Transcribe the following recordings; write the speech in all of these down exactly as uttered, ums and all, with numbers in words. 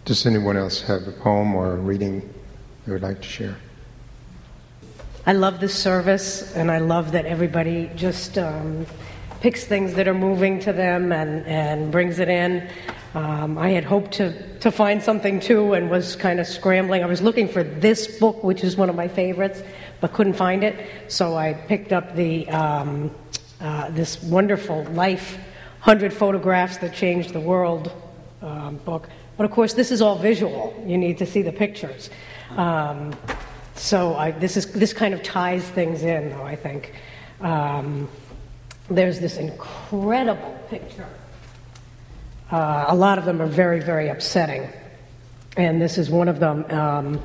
Does anyone else have a poem or a reading they would like to share? I love this service, and I love that everybody just um, picks things that are moving to them and, and brings it in. Um, I had hoped to, to find something, too, and was kind of scrambling. I was looking for this book, which is one of my favorites, but couldn't find it. So I picked up the um, uh, this wonderful Life, one hundred Photographs That Changed the World um, book. But, of course, this is all visual. You need to see the pictures. Um, so I, this is this kind of ties things in, though, I think. Um, there's this incredible picture. Uh, a lot of them are very, very upsetting. And this is one of them. Um,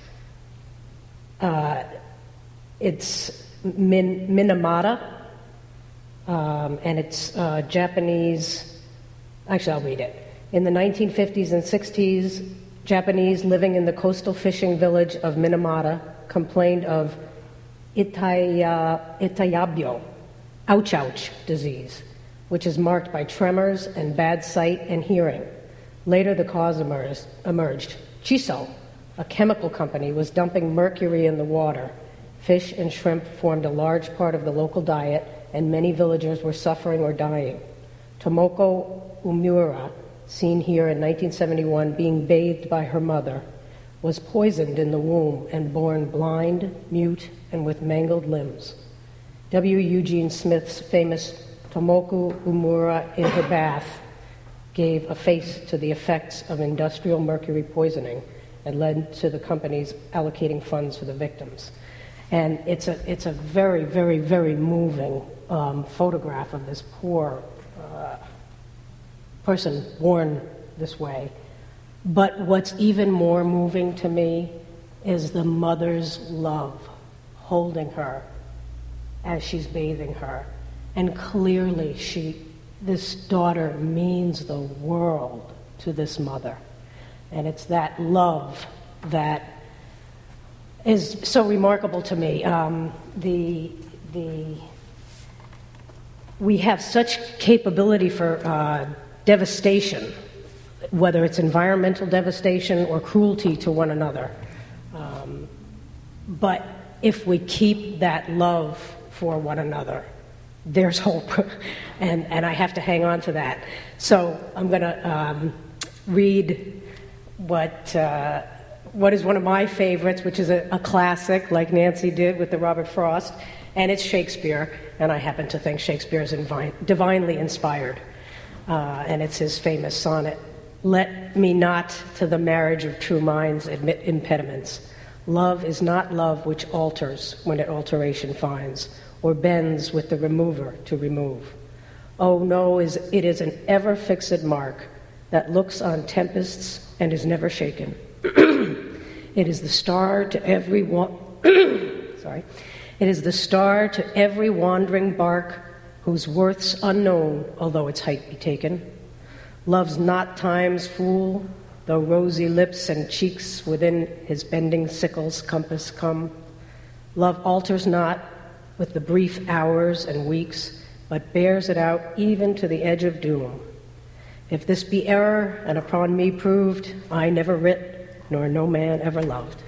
uh, it's Min, Minamata, um, and it's uh, Japanese. Actually, I'll read it. In the nineteen fifties and sixties, Japanese living in the coastal fishing village of Minamata complained of itaya, itayabyo, ouch ouch disease, which is marked by tremors and bad sight and hearing. Later, the cause emerged. emerged. Chiso, a chemical company, was dumping mercury in the water. Fish and shrimp formed a large part of the local diet, and many villagers were suffering or dying. Tomoko Umura, seen here in nineteen seventy-one being bathed by her mother, was poisoned in the womb and born blind, mute, and with mangled limbs. W. Eugene Smith's famous Tomoko Umura in her bath gave a face to the effects of industrial mercury poisoning and led to the companies allocating funds for the victims. And it's a it's a very, very, very moving um, photograph of this poor uh, person born this way. But what's even more moving to me is the mother's love holding her as she's bathing her. And clearly she, this daughter means the world to this mother. And it's that love that is so remarkable to me. Um, the, the, we have such capability for uh, devastation, whether it's environmental devastation or cruelty to one another. Um, but if we keep that love for one another, there's hope. and, and I have to hang on to that. So I'm going to um, read what, uh, what is one of my favorites, which is a, a classic, like Nancy did with the Robert Frost, and it's Shakespeare, and I happen to think Shakespeare is invi- divinely inspired. Uh, and it's his famous sonnet, "Let me not to the marriage of true minds admit impediments. Love is not love which alters when it alteration finds, or bends with the remover to remove. Oh no, is it is an ever fixed mark that looks on tempests and is never shaken. It is the star to every wa- sorry, it is the star to every wandering bark, whose worth's unknown, although its height be taken. Love's not time's fool, though rosy lips and cheeks within his bending sickle's compass come. Love alters not with the brief hours and weeks, but bears it out even to the edge of doom. If this be error, and upon me proved, I never writ, nor no man ever loved."